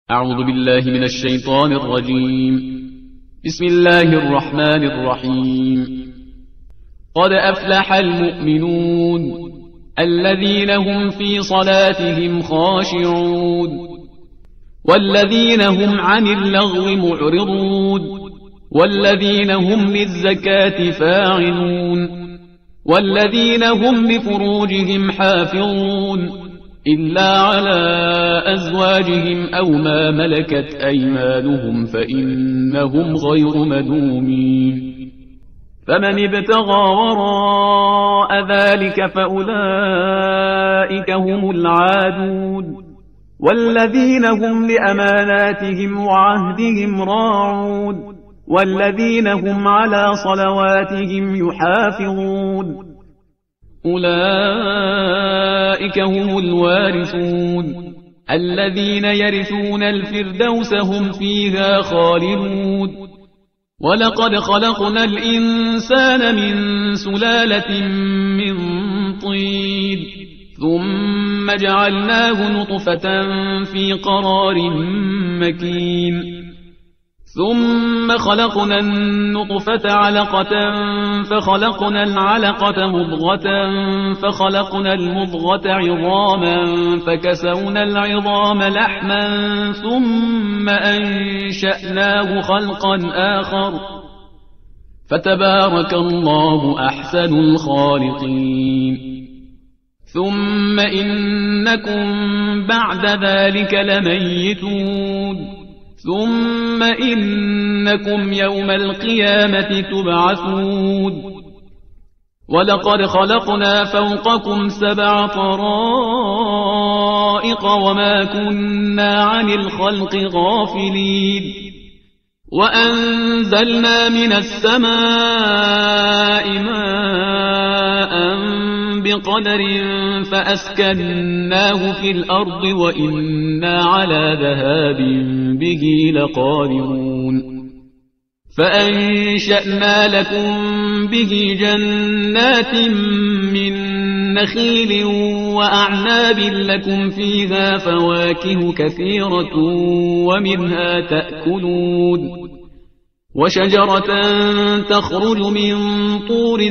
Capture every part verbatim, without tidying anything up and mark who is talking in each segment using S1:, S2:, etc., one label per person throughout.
S1: أعوذ بالله من الشيطان الرجيم. بسم الله الرحمن الرحيم. قد أفلح المؤمنون الذين هم في صلاتهم خاشعون والذين هم عن اللغو معرضون والذين هم للزكاة فاعلون والذين هم لفروجهم حافظون إلا على أزواجهم أو ما ملكت أيمانهم فإنهم غير ملومين. فمن ابتغى وراء ذلك فأولئك هم العادون والذين هم لأماناتهم وعهدهم راعون والذين هم على صلواتهم يحافظون أولئك هم الوارثون الذين يرثون الفردوس هم فيها خالدون. ولقد خلقنا الإنسان من سلالة من طين ثم جعلناه نطفة في قرار مكين ثم خلقنا النطفة علقة فخلقنا العلقة مضغة فخلقنا المضغة عظاما فكسونا العظام لحما ثم أنشأناه خلقا آخر فتبارك الله أحسن الخالقين. ثم إنكم بعد ذلك لميتون ثم إنكم يوم القيامة تبعثون. ولقد خلقنا فوقكم سبع طرائق وما كنا عن الخلق غافلين. وأنزلنا من السماء ماء بقدر فأسكناه في الأرض وإنا على ذهاب به لقادرون. فأنشأنا لكم به جنات من نخيل وأعناب لكم فيها فواكه كثيرة ومنها تأكلون. وشجرة تخرج من طور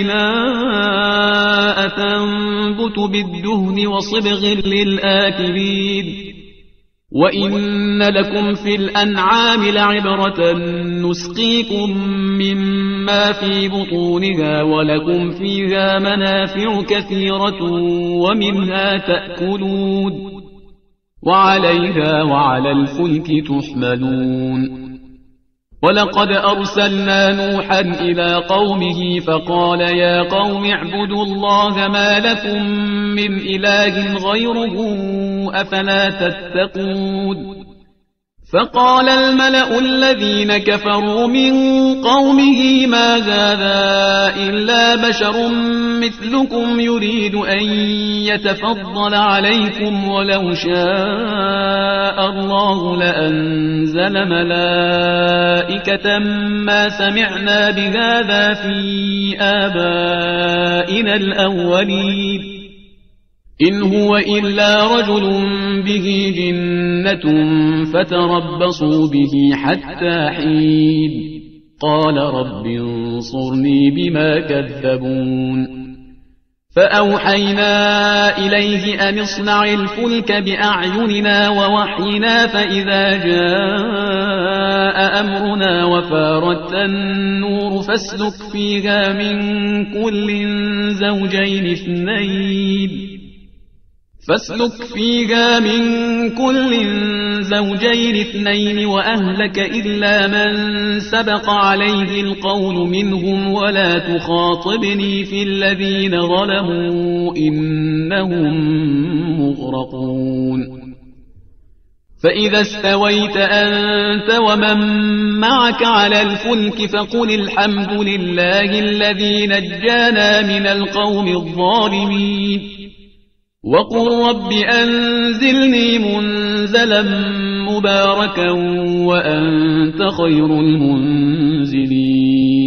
S1: سيناء تنبت بالدهن وصبغ للآكلين. وإن لكم في الأنعام لعبرة نسقيكم مما في بطونها ولكم فيها منافع كثيرة ومنها تأكلون وعليها وعلى الفلك تحملون. ولقد أرسلنا نوحا إلى قومه فقال يا قوم اعبدوا الله ما لكم من إله غيره أفلا تتقون. فقال الملأ الذين كفروا من قومه ما هذا إلا بشر مثلكم يريد أن يتفضل عليكم ولو شاء الله لأنزل ملائكة ما سمعنا بهذا في آبائنا الأولين إن هو إلا رجل به جنة فتربصوا به حتى حين. قال رب انصرني بما كذبون. فأوحينا إليه أن اصنع الفلك بأعيننا ووحينا فإذا جاء أمرنا وفارت النور فاسلك فيها من كل زوجين اثنين فاسلك فيها من كل زوجين اثنين وأهلك إلا من سبق عليه القول منهم ولا تخاطبني في الذين ظلموا إنهم مغرقون. فإذا استويت أنت ومن معك على الفلك فقل الحمد لله الذي نجانا من القوم الظالمين. وقل رب أنزلني منزلا مباركا وأنت خير المنزلين.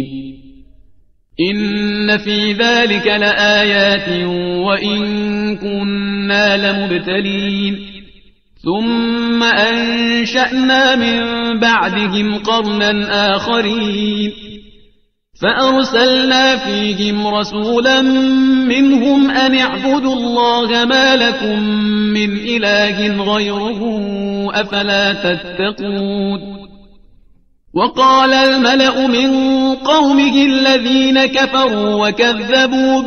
S1: إن في ذلك لآيات وإن كنا لمبتلين ثم أنشأنا أنشأنا من بعدهم قرنا آخرين فأرسلنا فيهم رسولا منهم أن اعبدوا الله ما لكم من إله غيره أفلا تتقون وقال الملأ من قومه الذين كفروا وكذبوا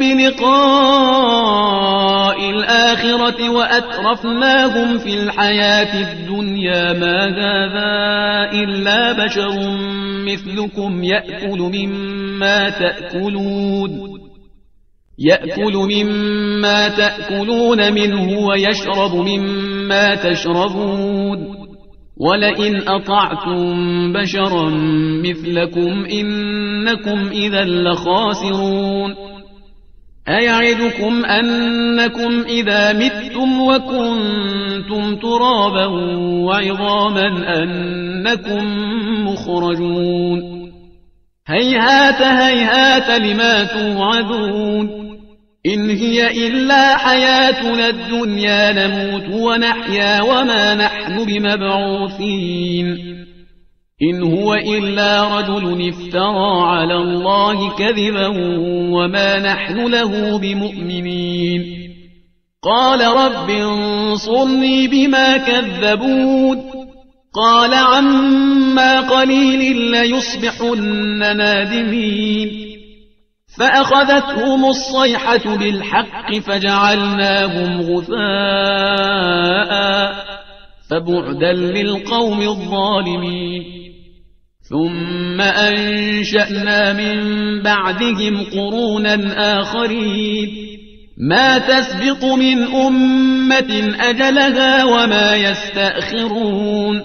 S1: بلقاء الآخرة وأترفناهم في الحياة الدنيا ما هذا إلا بشر مثلكم يأكل مما تأكلون يأكل مما تأكلون منه ويشرب مما تشربون ولئن أطعتم بشرا مثلكم إنكم إذا لخاسرون أيعدكم أنكم إذا متم وكنتم ترابا وعظاما أنكم مخرجون هيهات هيهات لما توعدون إن هي إلا حياتنا الدنيا نموت ونحيا وما نحن بمبعوثين إن هو إلا رجل افترى على الله كذبا وما نحن له بمؤمنين قال رب انصرني بما كذبون قال عما قليل ليصبحن نادمين فأخذتهم الصيحة بالحق فجعلناهم غثاء فبعدا للقوم الظالمين ثم أنشأنا من بعدهم قرونا آخرين ما تسبق من أمة أجلها وما يستأخرون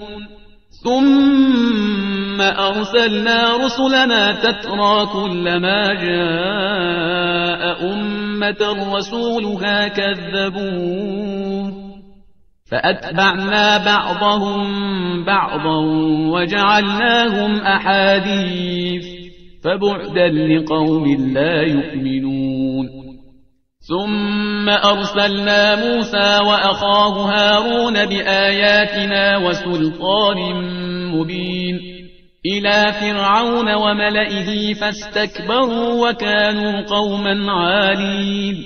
S1: ثم أرسلنا رسلنا تترى كلما جاء أمة رسولها كذبوه فأتبعنا بعضهم بعضا وجعلناهم أحاديث فبعدا لقوم لا يؤمنون ثم أرسلنا موسى وأخاه هارون بآياتنا وسلطان مبين إلى فرعون وملئه فاستكبروا وكانوا قوما عالين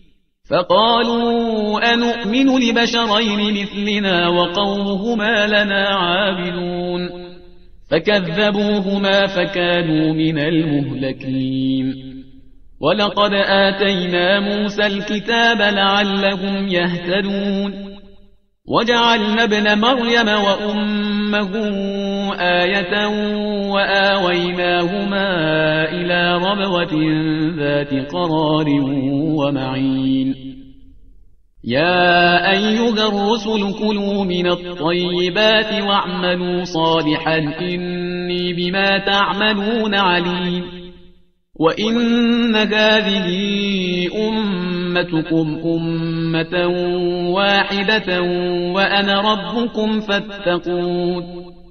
S1: فقالوا أنؤمن لبشرين مثلنا وقومهما لنا عابدون فكذبوهما فكانوا من المهلكين ولقد آتينا موسى الكتاب لعلهم يهتدون وجعلنا ابن مريم وأمه آية وآويناهما إلى ربوة ذات قرار ومعين يا أيها الرسل كلوا من الطيبات واعملوا صالحا إني بما تعملون عليم وإن هذه أمتكم أمة واحدة وأنا ربكم فاتقون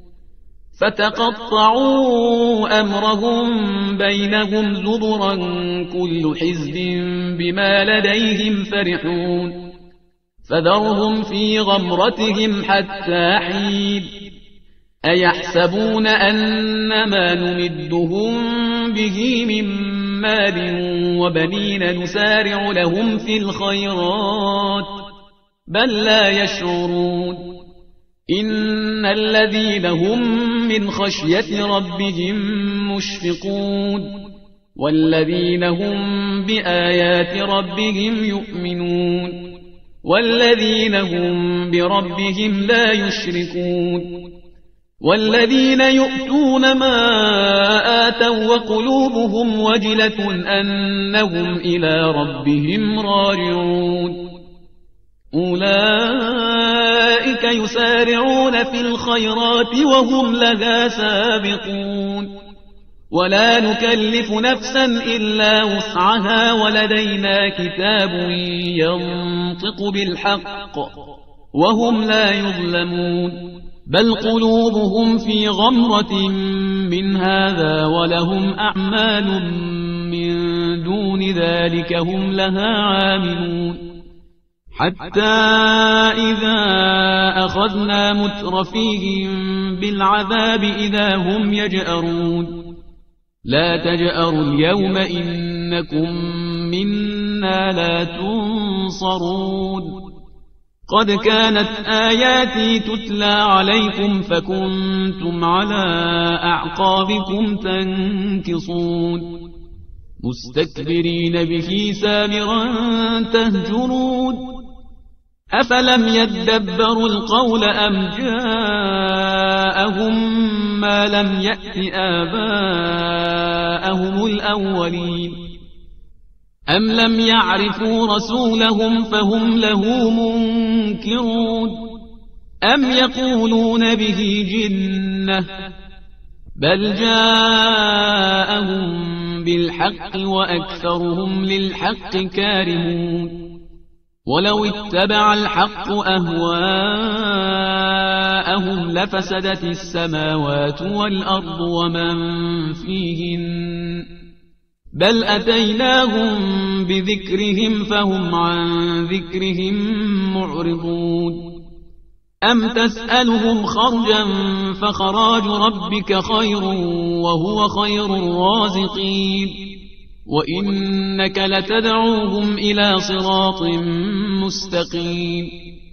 S1: فتقطعوا أمرهم بينهم زبرا كل حزب بما لديهم فرحون فذرهم في غمرتهم حتى حين أيحسبون أنما نمدهم به من مال وبنين نسارع لهم في الخيرات بل لا يشعرون إن الذين هم من خشية ربهم مشفقون والذين هم بآيات ربهم يؤمنون والذين هم بربهم لا يشركون والذين يؤتون ما آتوا وقلوبهم وجلة أنهم إلى ربهم راجعون أولئك يسارعون في الخيرات وهم لها سابقون ولا نكلف نفسا إلا وسعها ولدينا كتاب ينطق بالحق وهم لا يظلمون بل قلوبهم في غمرة من هذا ولهم أعمال من دون ذلك هم لها عاملون حتى إذا أخذنا مترفيهم بالعذاب إذا هم يجأرون لا تجأروا اليوم إنكم منا لا تنصرون قد كانت آياتي تتلى عليكم فكنتم على أعقابكم تنكصون مستكبرين به سامرا تهجرون أفلم يدبروا القول أم جاءهم ما لم يأت آباءهم الأولين أم لم يعرفوا رسولهم فهم له منكرون أم يقولون به جنة بل جاءهم بالحق وأكثرهم للحق كارهون ولو اتبع الحق أهواءهم لفسدت السماوات والأرض ومن فيهن بل أتيناهم بذكرهم فهم عن ذكرهم معرضون أم تسألهم خرجا فخراج ربك خير وهو خير الرازقين وإنك لتدعوهم إلى صراط مستقيم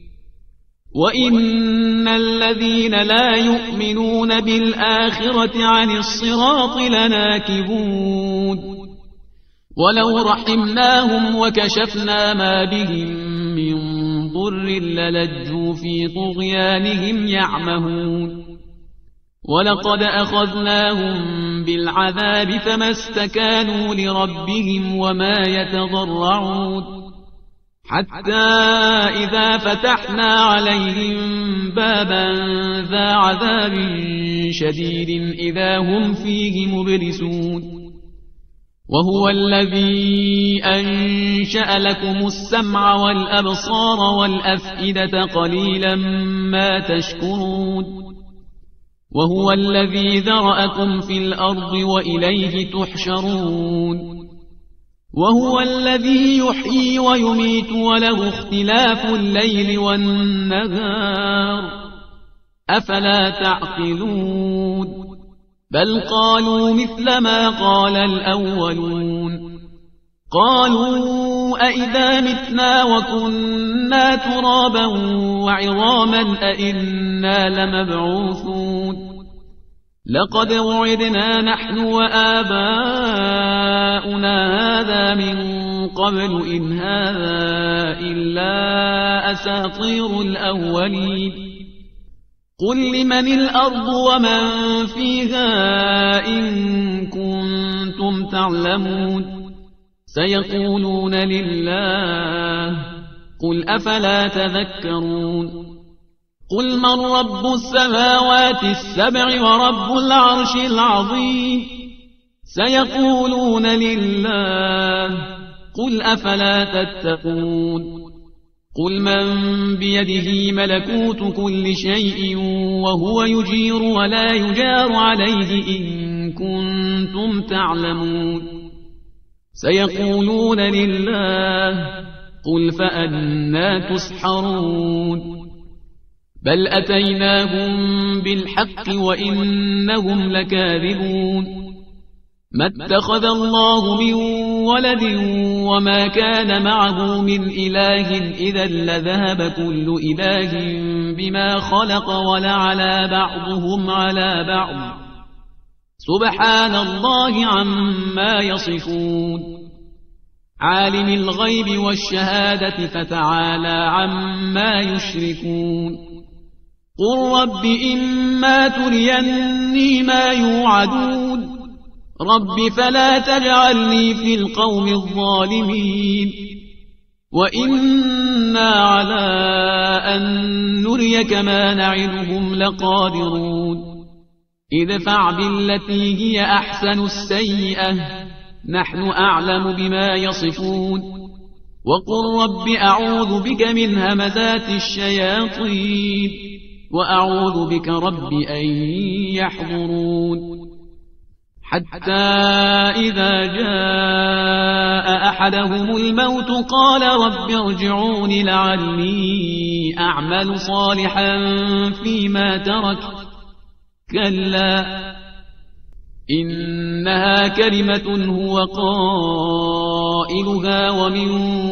S1: وإن الذين لا يؤمنون بالآخرة عن الصراط لناكبون ولو رحمناهم وكشفنا ما بهم من ضر للجوا في طغيانهم يعمهون ولقد أخذناهم بالعذاب فما استكانوا لربهم وما يتضرعون حتى إذا فتحنا عليهم بابا ذا عذاب شديد إذا هم فيه مبلسون وهو الذي أنشأ لكم السمع والأبصار والأفئدة قليلا ما تشكرون وهو الذي ذرأكم في الأرض وإليه تحشرون وهو الذي يحيي ويميت وله اختلاف الليل والنهار أفلا تعقلون بل قالوا مثل ما قال الأولون قالوا أئذا متنا وكنا ترابا وعظاما أئنا لمبعوثون لقد وعدنا نحن وآباؤنا هذا من قبل إن هذا إلا أساطير الأولين قل لمن الأرض ومن فيها إن كنتم تعلمون سيقولون لله قل أفلا تذكرون قل من رب السماوات السبع ورب العرش العظيم سيقولون لله قل أفلا تتقون قل من بيده ملكوت كل شيء وهو يجير ولا يجار عليه إن كنتم تعلمون سيقولون لله قل فأنى تسحرون بل أتيناهم بالحق وإنهم لكاذبون ما اتخذ الله من ولد وما كان معه من إله إذا لذهب كل إله بما خلق ولعلى بعضهم على بعض سبحان الله عما يصفون عالم الغيب والشهادة فتعالى عما يشركون قل رب إما تريني ما يوعدون رب فلا تجعلني في القوم الظالمين وإنا على أن نريك ما نعدهم لقادرون ادفع بالتي هي أحسن السيئة نحن أعلم بما يصفون وقل رب أعوذ بك من همزات الشياطين وأعوذ بك رب أن يحضرون حتى إذا جاء أحدهم الموت قال رب ارجعون لعلي أعمل صالحا فيما ترك كلا إنها كلمة هو قائلها ومن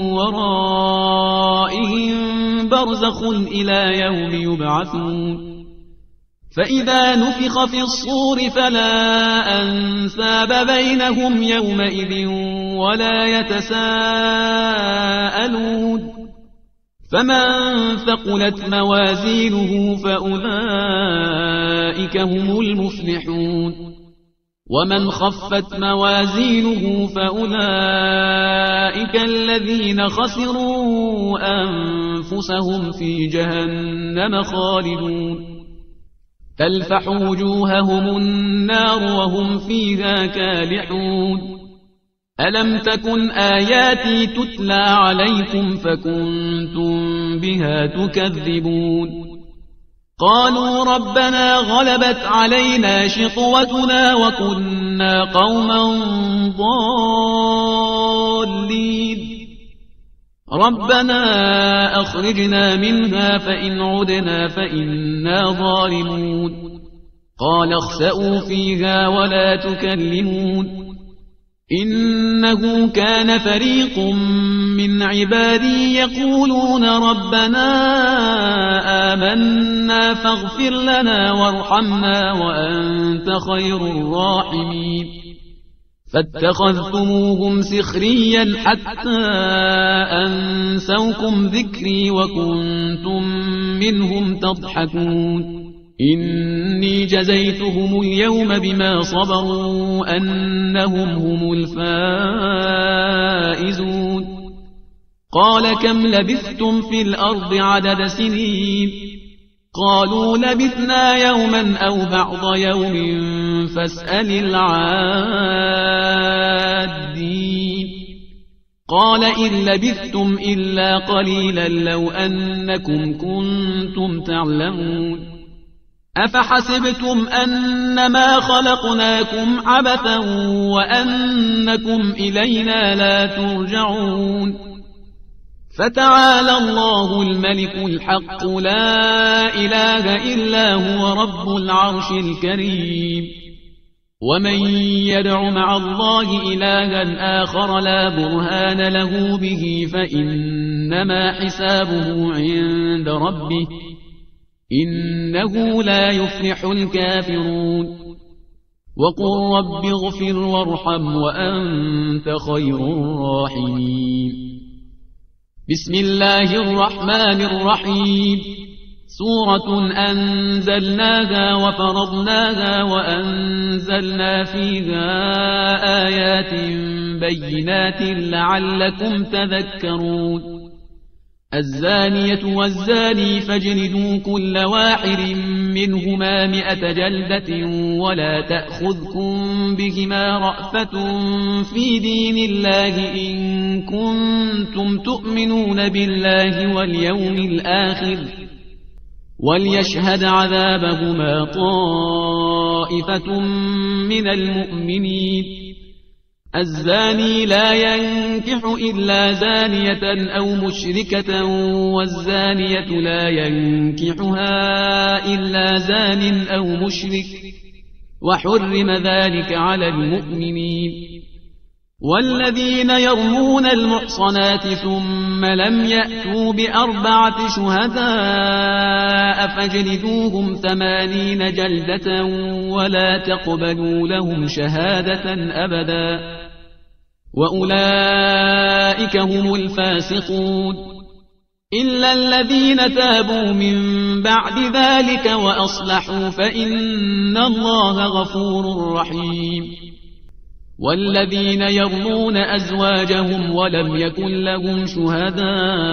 S1: ورائهم برزخ إلى يوم يبعثون فإذا نفخ في الصور فلا أنساب بينهم يومئذ ولا يتساءلون فمن ثقلت موازينه فأولئك هم المفلحون ومن خفت موازينه فأولئك الذين خسروا أنفسهم في جهنم خالدون تلفح وجوههم النار وهم فيها كالحون ألم تكن آياتي تتلى عليكم فكنتم بها تكذبون قالوا ربنا غلبت علينا شقوتنا وكنا قوما ضالين ربنا أخرجنا منها فإن عدنا فإنا ظالمون قال اخسئوا فيها ولا تكلمون إنه كان فريق من عبادي يقولون ربنا آمنا فاغفر لنا وارحمنا وأنت خير الراحمين فاتخذتموهم سخريا حتى أنسوكم ذكري وكنتم منهم تضحكون إني جزيتهم اليوم بما صبروا أنهم هم الفائزون قال كم لبثتم في الأرض عدد سنين قالوا لبثنا يوما أو بعض يوم فاسأل العادين قال إن لبثتم إلا قليلا لو أنكم كنتم تعلمون أفحسبتم أنما خلقناكم عبثا وأنكم إلينا لا ترجعون فتعالى الله الملك الحق لا إله إلا هو رب العرش الكريم ومن يدع مع الله إلها آخر لا برهان له به فإنما حسابه عند ربه إنه لا يفلح الكافرون وقل رب اغفر وارحم وأنت خير الراحمين بسم الله الرحمن الرحيم سورة أنزلناها وفرضناها وأنزلنا فيها آيات بينات لعلكم تذكرون الزانية والزاني فاجلدوا كل واحد منهما مئة جلدة ولا تأخذكم بهما رأفة في دين الله إن كنتم تؤمنون بالله واليوم الآخر وليشهد عذابهما طائفة من المؤمنين الزاني لا ينكح إلا زانية أو مشركة والزانية لا ينكحها إلا زان أو مشرك وحرم ذلك على المؤمنين والذين يرمون المحصنات ثم لم يأتوا بأربعة شهداء فاجلدوهم ثمانين جلدة ولا تقبلوا لهم شهادة أبدا وأولئك هم الفاسقون إلا الذين تابوا من بعد ذلك وأصلحوا فإن الله غفور رحيم والذين يرمون أزواجهم ولم يكن لهم شهداء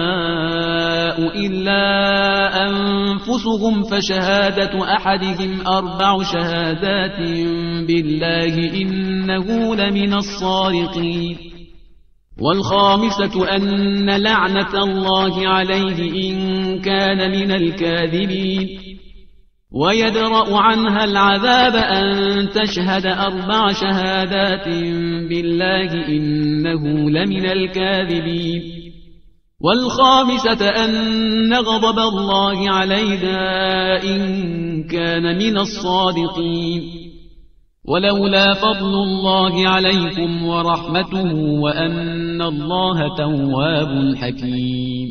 S1: إلا أنفسهم فشهادة أحدهم أربع شهادات بالله إنه لمن الصادقين والخامسة أن لعنة الله عليه إن كان من الكاذبين ويدرأ عنها العذاب أن تشهد أربع شهادات بالله إنه لمن الكاذبين. والخامسة أن غضب الله عليها إن كان من الصادقين. ولولا فضل الله عليكم ورحمته وأن الله تواب حكيم.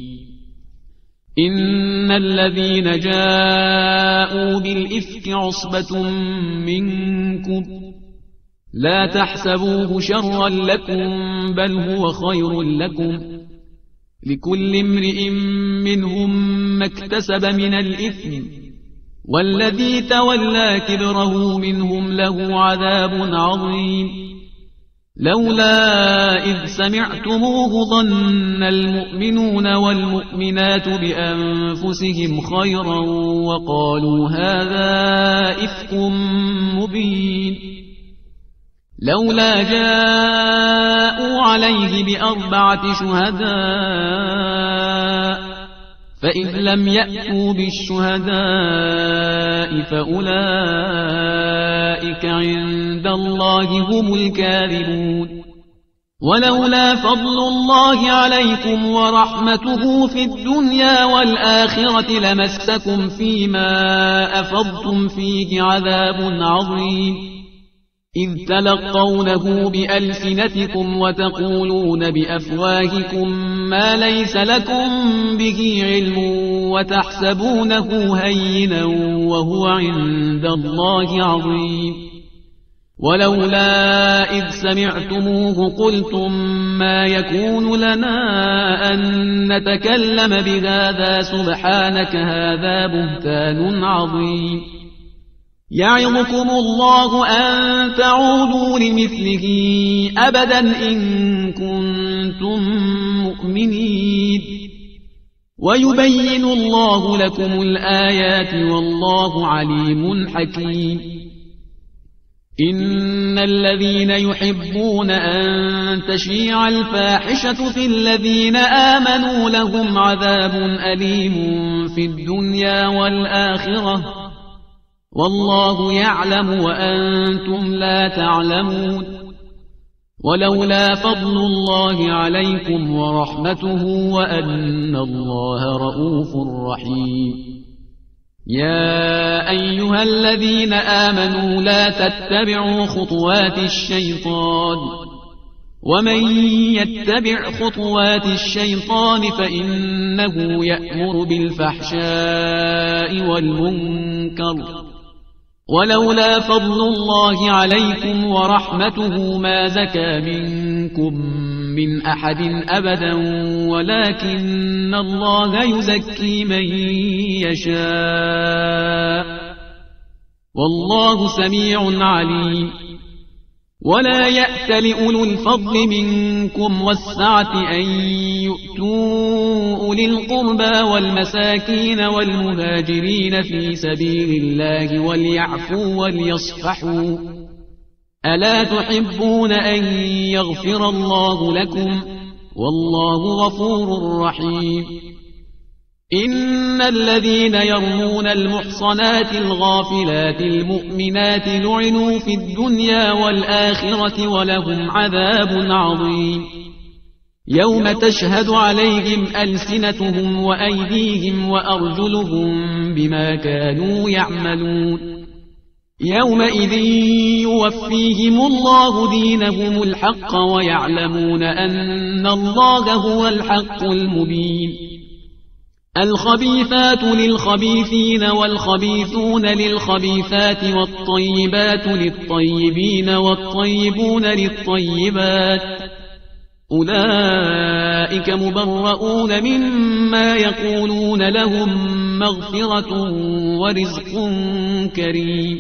S1: إن الذين جاءوا بالإفك عصبة منكم لا تحسبوه شرا لكم بل هو خير لكم، لكل امرئ منهم ما اكتسب من الإثم، والذي تولى كبره منهم له عذاب عظيم. لولا إذ سمعتموه ظن المؤمنون والمؤمنات بأنفسهم خيرا وقالوا هذا إفك مبين. لولا جاءوا عليه بأربعة شهداء فإذ لم يأتوا بالشهداء فأولئك عند الله هم الكاذبون. ولولا فضل الله عليكم ورحمته في الدنيا والآخرة لمسكم فيما أفضتم فيه عذاب عظيم، إذ تلقونه بألسنتكم وتقولون بأفواهكم ما ليس لكم به علم وتحسبونه هينا وهو عند الله عظيم. ولولا إذ سمعتموه قلتم ما يكون لنا أن نتكلم بهذا سبحانك هذا بهتان عظيم. يعظكم الله أن تعودوا لمثله أبدا إن كنتم مؤمنين، ويبين الله لكم الآيات والله عليم حكيم. إن الذين يحبون أن تشيع الفاحشة في الذين آمنوا لهم عذاب أليم في الدنيا والآخرة والله يعلم وأنتم لا تعلمون. ولولا فضل الله عليكم ورحمته وأن الله رؤوف رحيم. يا أيها الذين آمنوا لا تتبعوا خطوات الشيطان، ومن يتبع خطوات الشيطان فإنه يأمر بالفحشاء والمنكر. ولولا فضل الله عليكم ورحمته ما زكى منكم من أحد أبدا ولكن الله يزكي من يشاء والله سميع عليم. ولا يأتل أولو الفضل منكم والسعة أن يؤتوا أولي القربى والمساكين والمهاجرين في سبيل الله وليعفوا وليصفحوا، ألا تحبون أن يغفر الله لكم والله غفور رحيم. إن الذين يرمون المحصنات الغافلات المؤمنات لعنوا في الدنيا والآخرة ولهم عذاب عظيم. يوم تشهد عليهم ألسنتهم وأيديهم وأرجلهم بما كانوا يعملون. يومئذ يوفيهم الله دينهم الحق ويعلمون أن الله هو الحق المبين. الخبيثات للخبيثين والخبيثون للخبيثات والطيبات للطيبين والطيبون للطيبات، أولئك مبرؤون مما يقولون لهم مغفرة ورزق كريم.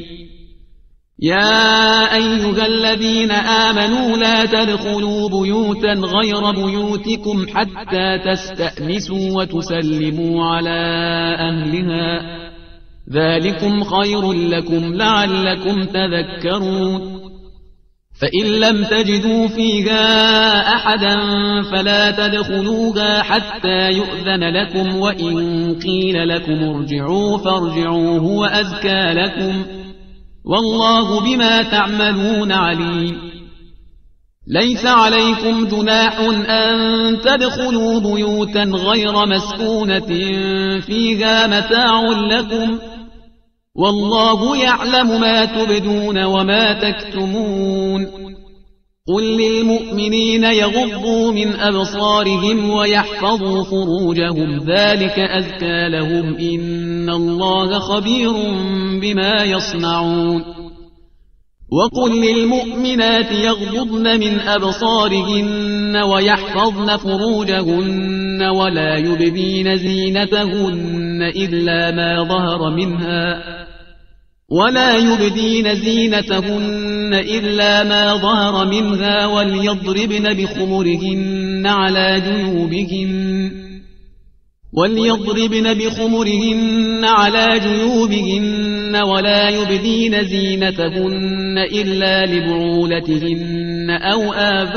S1: يا أيها الذين آمنوا لا تدخلوا بيوتا غير بيوتكم حتى تستأنسوا وتسلموا على أهلها، ذلكم خير لكم لعلكم تذكرون. فإن لم تجدوا فيها أحدا فلا تدخلوها حتى يؤذن لكم، وإن قيل لكم ارجعوا فارجعوا هو أزكى لكم، والله بما تعملون عليم. ليس عليكم جناح أن تدخلوا بيوتا غير مسكونة فيها متاع لكم، والله يعلم ما تبدون وما تكتمون. قل للمؤمنين يغضوا من أبصارهم ويحفظوا فروجهم ذلك أزكى لهم، إن الله خبير بما يصنعون. وقل للمؤمنات يغضضن من أبصارهن ويحفظن فروجهن ولا يبدين زينتهن إلا ما ظهر منها ولا يبدين زينتهن إلا ما ظهر منها وليضربن بخمرهن على جيوبهن وليضربن بخمرهن على جيوبهن ولا يبدين زينتهن إلا لبعولتهن أو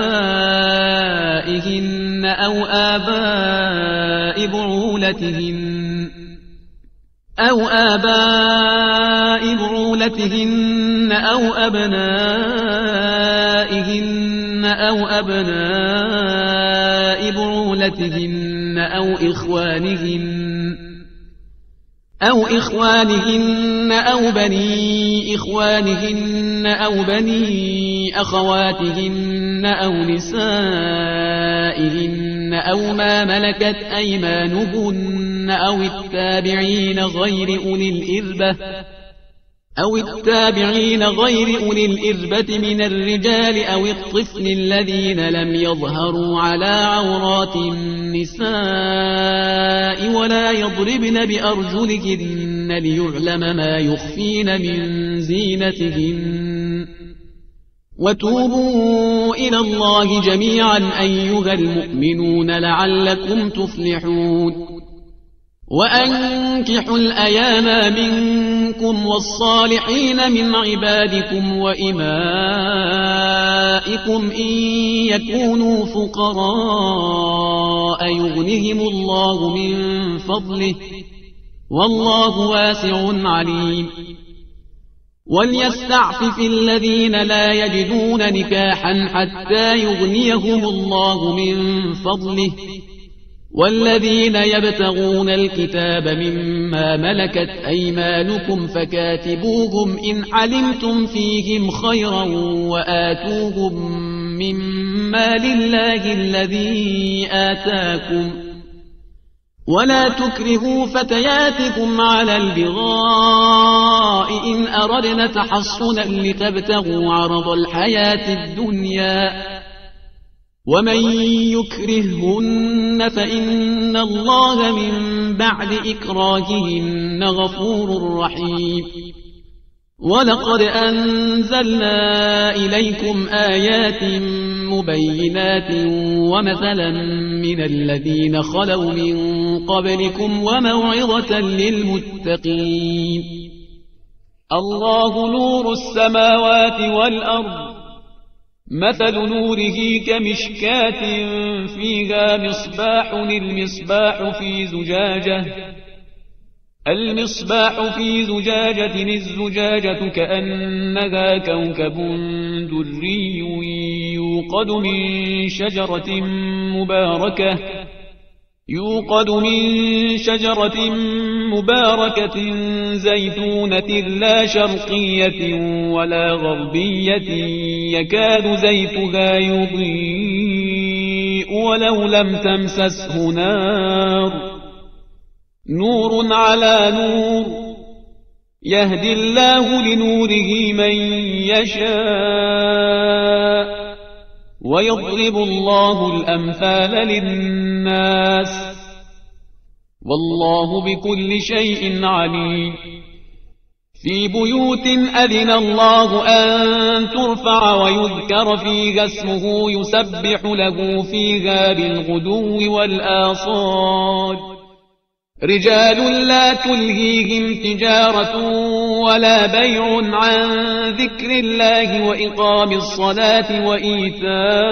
S1: آبائهن أو آباء بعولتهن أو آباء بعولتهن أو أبنائهن أو أبناء بعولتهن أو إخوانهن أو إخوانهن أو بني إخوانهن أو بني أخواتهن أو نسائهن أو ما ملكت أيمانهن أو التابعين غير أولي الإربة أو التابعين غير أولي الإربة من الرجال أو الطفل الذين لم يظهروا على عورات النساء ولا يضربن بأرجلهن ليعلم ما يخفين من زينتهن. وتوبوا إلى الله جميعا أيها المؤمنون لعلكم تفلحون. وأنكحوا الأيام منكم والصالحين من عبادكم وإمائكم إن يكونوا فقراء يغنهم الله من فضله والله واسع عليم. وليستعفف الذين لا يجدون نكاحا حتى يغنيهم الله من فضله، والذين يبتغون الكتاب مما ملكت أيمانكم فكاتبوهم إن علمتم فيهم خيرا وآتوهم مما لله الذي آتاكم، ولا تكرهوا فتياتكم على البغاء إن أردنا تحصنا لتبتغوا عرض الحياة الدنيا، ومن يكرههن فإن الله من بعد إكراههن غفور رحيم. ولقد أنزلنا إليكم آيات مبينات ومثلا من الذين خلوا من قبلكم وموعظة للمتقين. الله نور السماوات والأرض، مثل نوره كمشكاة فيها مصباح، المصباح في زجاجة المصباح في زجاجة الزجاجة كأنها كوكب دري يوقد من شجرة مباركة يوقد من شجرة مباركة زيتونة لا شرقية ولا غربية يكاد زيتها يضيء ولو لم تمسسه نار، نور على نور، يهدي الله لنوره من يشاء ويضرب الله الأمثال للناس والله بكل شيء عليم. في بيوت أذن الله أن ترفع ويذكر فيها اسمه يسبح له فيها بالغدو والآصال رجال لا تلهيهم تجارة ولا بيع عن ذكر الله وإقام الصلاة وإيتاء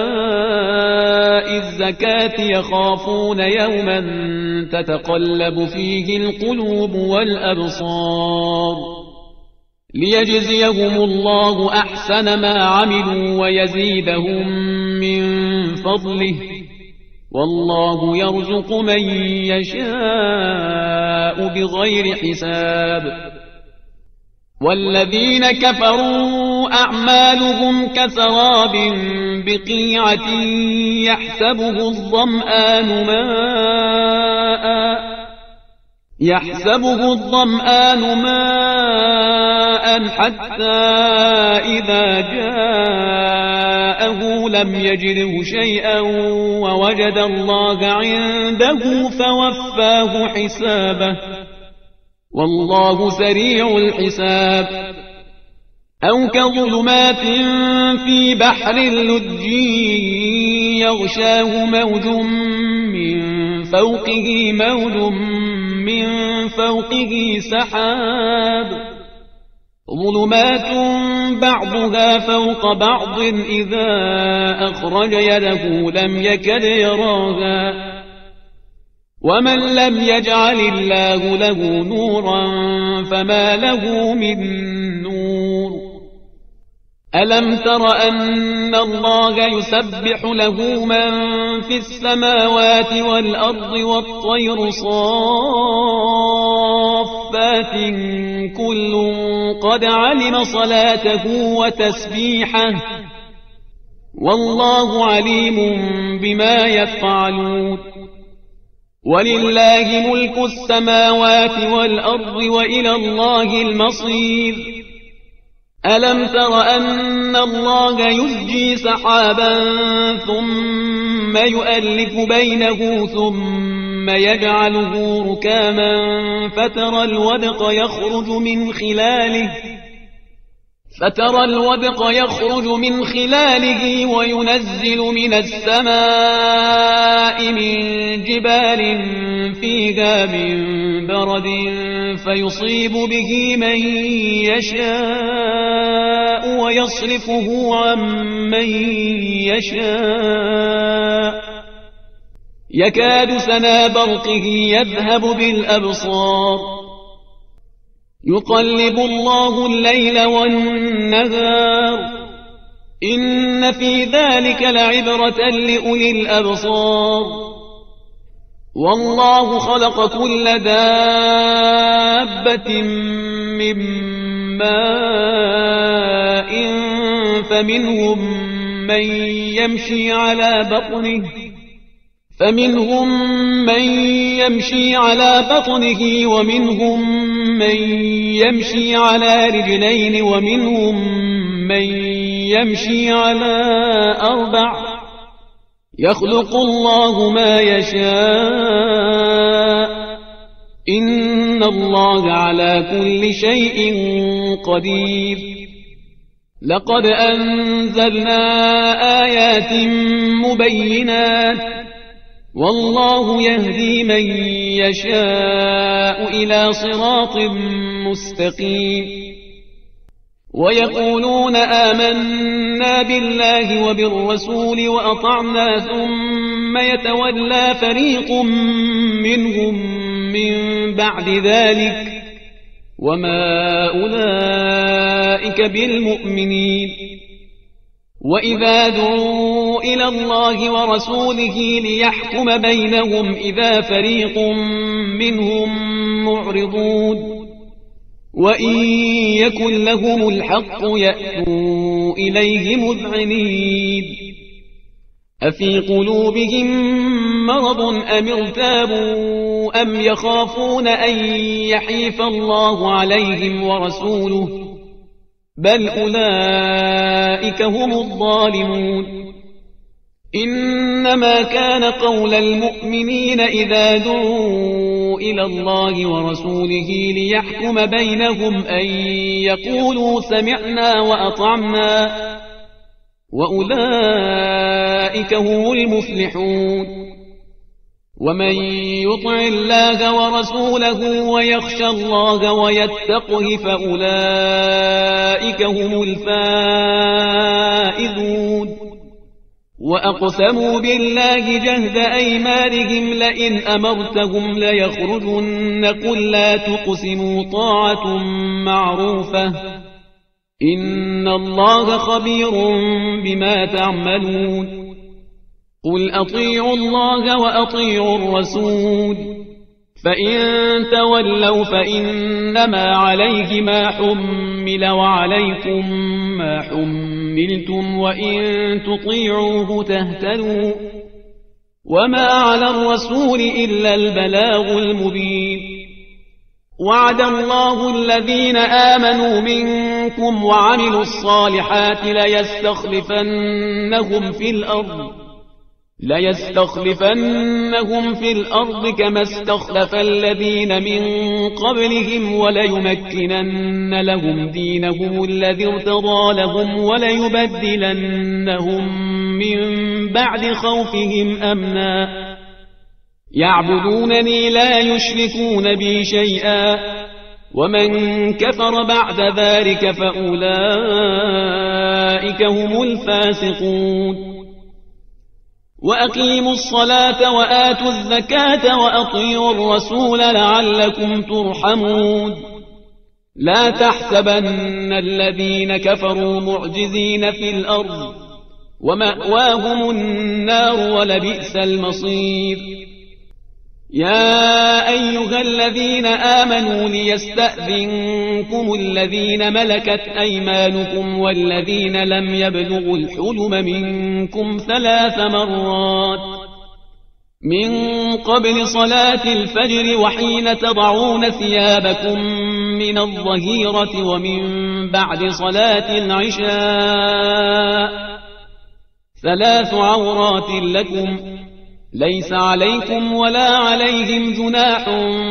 S1: الزكاة يخافون يوما تتقلب فيه القلوب والأبصار ليجزيهم الله أحسن ما عملوا ويزيدهم من فضله والله يرزق من يشاء بغير حساب. والذين كفروا أعمالهم كسراب بقيعة يحسبه الظمآن ماء يحسبه الظمآن ماء حتى إذا جاءه لم يجده شيئا ووجد الله عنده فوفاه حسابه والله سريع الحساب. أو كظلمات في بحر لجي يغشاه موج من فوقه موج من فوقه سحاب ظلمات بعضها فوق بعض إذا أخرج يده لم يكد يراها ومن لم يجعل الله له نورا فما له من نور. ألم تر أن الله يسبح له من في السماوات والأرض والطير صافات كل قد علم صلاته وتسبيحه والله عليم بما يفعلون. ولله ملك السماوات والأرض وإلى الله المصير. ألم تر أن الله يزجي سحابا ثم يؤلف بينه ثم يجعله ركاما فترى الودق يخرج من خلاله فترى الودق يخرج من خلاله وينزل من السماء من جبال فيها من برد فيصيب به من يشاء ويصرفه عن من يشاء يكاد سنا برقه يذهب بالأبصار يقلب الله الليل والنهار إن في ذلك لعبرة لأولي الأبصار. والله خلق كل دابة من ماء فمنهم من يمشي على بطنه فمنهم من يمشي على بطنه ومنهم من يمشي على رجلين ومنهم من يمشي على أربع يخلق الله ما يشاء إن الله على كل شيء قدير. لقد أنزلنا آيات مبينات والله يهدي من يشاء إلى صراط مستقيم. ويقولون آمنا بالله وبالرسول وأطعنا ثم يتولى فريق منهم من بعد ذلك وما أولئك بالمؤمنين. وإذا دعوا إلى الله ورسوله ليحكم بينهم إذا فريق منهم معرضون وإن يكن لهم الحق يأتوا إليه مذعنين. أفي قلوبهم مرض أم ارتابوا أم يخافون أن يحيف الله عليهم ورسوله بل أولئك هم الظالمون. إنما كان قول المؤمنين إذا دعوا إلى الله ورسوله ليحكم بينهم أن يقولوا سمعنا وأطعنا وأولئك هم المفلحون. ومن يطع الله ورسوله ويخشى الله ويتقه فأولئك هم الفائزون. وأقسموا بالله جهد أيمانهم لئن أمرتهم ليخرجن قل لا تقسموا طاعة معروفة إن الله خبير بما تعملون. قل أطيعوا الله وأطيعوا الرسول فإن تولوا فإنما عليه ما حمل وعليكم ما حملتم وإن تطيعوه تهتدوا وما على الرسول إلا البلاغ المبين. وعد الله الذين آمنوا منكم وعملوا الصالحات ليستخلفنهم في الأرض ليستخلفنهم في الأرض كما استخلف الذين من قبلهم وليمكنن لهم دينهم الذي ارتضى لهم وليبدلنهم من بعد خوفهم أمنا يعبدونني لا يشركون بي شيئا ومن كفر بعد ذلك فأولئك هم الفاسقون. وأقيموا الصلاة وآتوا الزكاة وأطيعوا الرسول لعلكم ترحمون. لا تحسبن الذين كفروا معجزين في الأرض ومأواهم النار ولبئس المصير. يا أيها الذين آمنوا ليستأذنكم الذين ملكت أيمانكم والذين لم يبلغوا الحلم منكم ثلاث مرات من قبل صلاة الفجر وحين تضعون ثيابكم من الظهيرة ومن بعد صلاة العشاء ثلاث عورات لكم ليس عليكم ولا عليهم جناح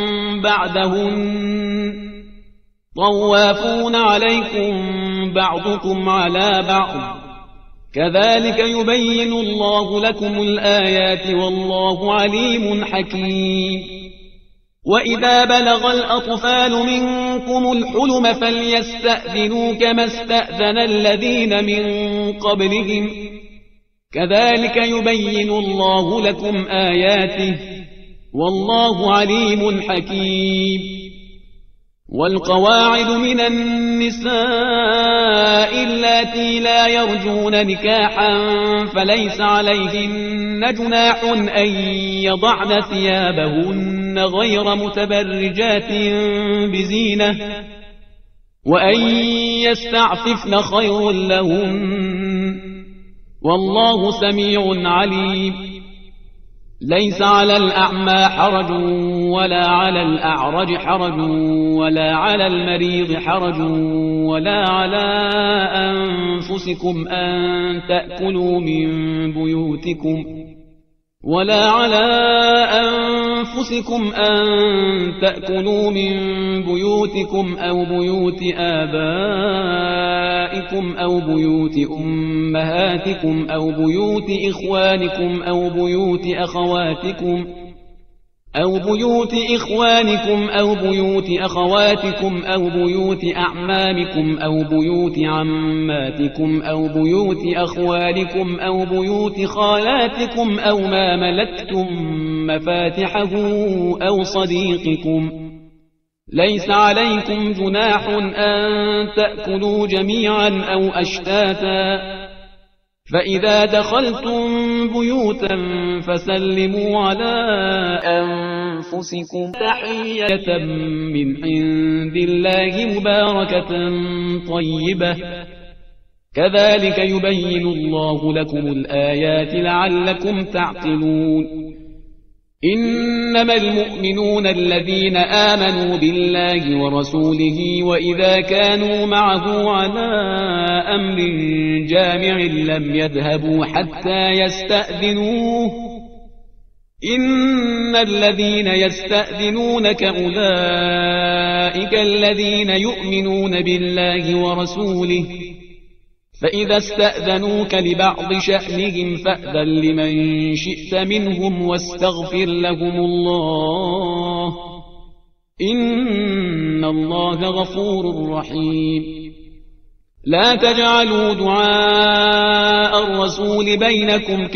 S1: بعدهن طوافون عليكم بعضكم على بعض كذلك يبين الله لكم الآيات والله عليم حكيم. وإذا بلغ الأطفال منكم الحلم فليستأذنوا كما استأذن الذين من قبلهم كذلك يبين الله لكم آياته والله عليم حكيم. والقواعد من النساء اللاتي لا يرجون نكاحا فليس عليهن جناح أن يضعن ثيابهن غير متبرجات بزينة وأن يستعففن خير لهن والله سميع عليم. ليس على الأعمى حرج ولا على الأعرج حرج ولا على المريض حرج ولا على أنفسكم أن تأكلوا من بيوتكم ولا على أنفسكم أن تأكلوا من بيوتكم أو بيوت آبائكم أو بيوت أمهاتكم أو بيوت إخوانكم أو بيوت أخواتكم أو بيوت إخوانكم أو بيوت أخواتكم أو بيوت أعمامكم أو بيوت عماتكم أو بيوت أخوالكم أو بيوت خالاتكم أو ما ملكتم مفاتحه أو صديقكم. ليس عليكم جناح أن تأكلوا جميعا أو أشتاتا فإذا دخلتم بيوتا فسلموا على أنفسكم تحية من عند الله مباركة طيبة كذلك يبين الله لكم الآيات لعلكم تعقلون. إنما المؤمنون الذين آمنوا بالله ورسوله وإذا كانوا معه على أمر جامع لم يذهبوا حتى يستأذنوه إن الذين يستأذنونك أولئك الذين يؤمنون بالله ورسوله فإذا استأذنوك لبعض شأنهم فأذن لمن شئت منهم واستغفر لهم الله إن الله غفور رحيم. لا تجعلوا دعاء الرسول بينكم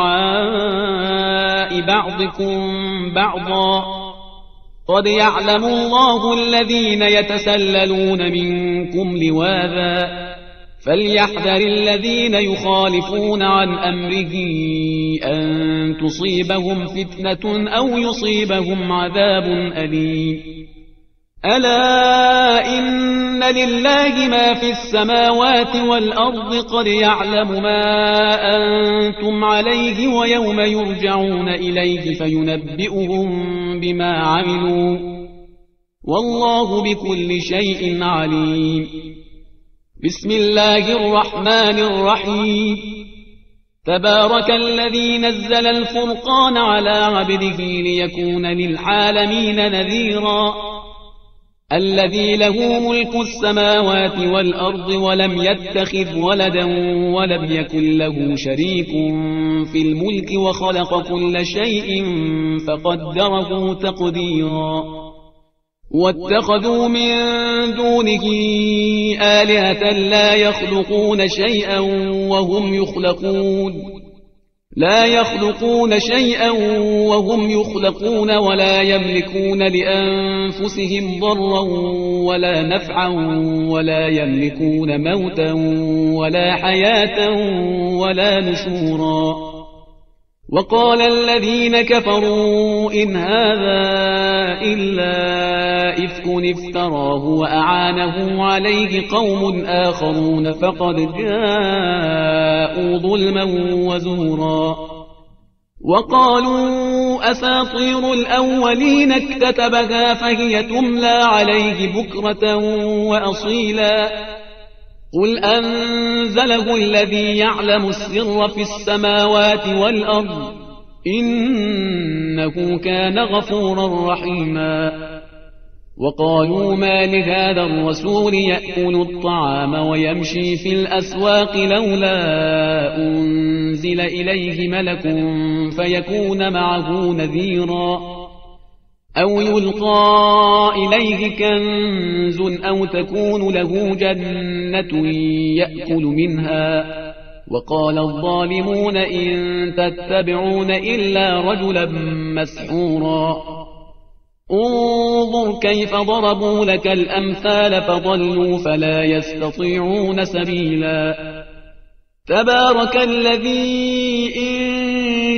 S1: كدعاء بعضكم بعضا قد يعلم الله الذين يتسللون منكم لواذا فليحذر الذين يخالفون عن أمره أن تصيبهم فتنة أو يصيبهم عذاب أليم. ألا إن لله ما في السماوات والأرض قد يعلم ما أنتم عليه ويوم يرجعون إليه فينبئهم بما عملوا والله بكل شيء عليم. بسم الله الرحمن الرحيم. تبارك الذي نزل الفرقان على عبده ليكون للعالمين نذيرا الذي له ملك السماوات والأرض ولم يتخذ ولدا ولم يكن له شريك في الملك وخلق كل شيء فقدره تقديرا. واتخذوا من دونه آلهة لا يخلقون شيئا وهم يخلقون لا يخلقون شيئا وهم يخلقون ولا يملكون لأنفسهم ضرا ولا نفعا ولا يملكون موتا ولا حياة ولا نشورا. وقال الذين كفروا إن هذا إلا إفك افتراه وأعانه عليه قوم آخرون فقد جاءوا ظلما وزورا. وقالوا أساطير الأولين اكتتبها فهي تملى عليه بكرة وأصيلا قل أنزله الذي يعلم السر في السماوات والأرض إنه كان غفورا رحيما. وقالوا ما لهذا الرسول يأكل الطعام ويمشي في الأسواق لولا أنزل إليه ملك فيكون معه نذيرا أو يلقى إليه كنز أو تكون له جنة يأكل منها. وقال الظالمون إن تتبعون إلا رجلا مسحورا. انظر كيف ضربوا لك الأمثال فضلوا فلا يستطيعون سبيلا. تبارك الذي إن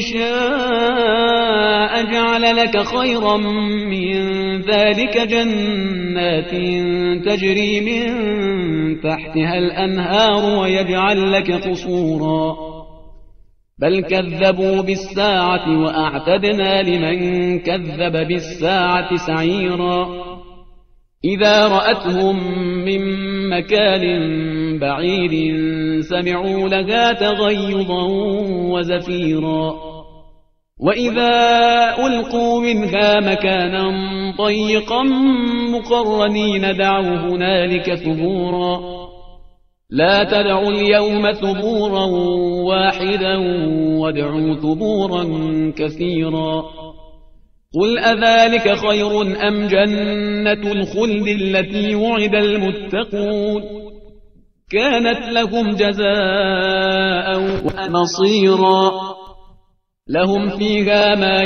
S1: شاء جعل لك خيرا من ذلك جنات تجري من تحتها الأنهار ويجعل لك قصورا بل كذبوا بالساعة وأعتدنا لمن كذب بالساعة سعيرا. إذا رأتهم من مكان بعيد سمعوا لها تغيظا وزفيرا وإذا ألقوا منها مكانا ضيقا مقرنين دعوا هنالك ثبورا. لا تدعوا اليوم ثبورا واحدا وادعوا ثبورا كثيرا. قل أذلك خير أم جنة الخلد التي وعد المتقون كانت لهم جزاء ومصيرا لهم فيها ما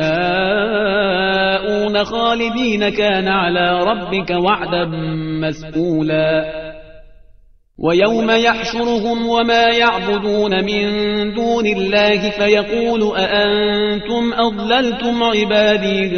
S1: يشاءون خالدين كان على ربك وعدا مسئولا. ويوم يحشرهم وما يعبدون من دون الله فيقول أأنتم أضللتم عبادي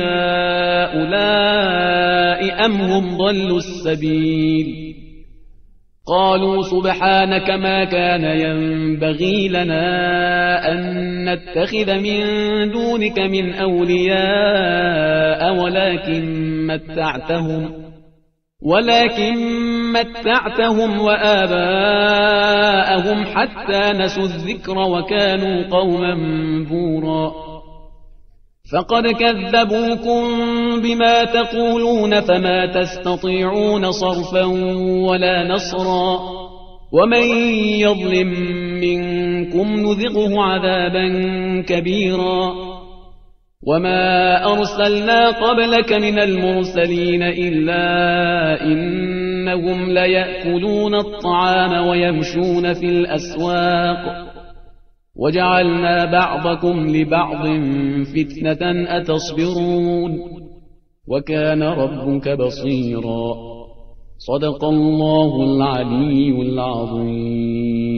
S1: هؤلاء أم هم ضلوا السبيل قالوا سبحانك ما كان ينبغي لنا أن نتخذ من دونك من أولياء ولكن متعتهم ولكن متعتهم وآباءهم حتى نسوا الذكر وكانوا قوما بورا. فقد كذبوكم بما تقولون فما تستطيعون صرفا ولا نصرا ومن يظلم منكم نذقه عذابا كبيرا وما أرسلنا قبلك من المرسلين إلا إنهم ليأكلون الطعام ويمشون في الأسواق وجعلنا بعضكم لبعض فتنة أتصبرون وكان ربك بصيرا. صدق الله العلي العظيم.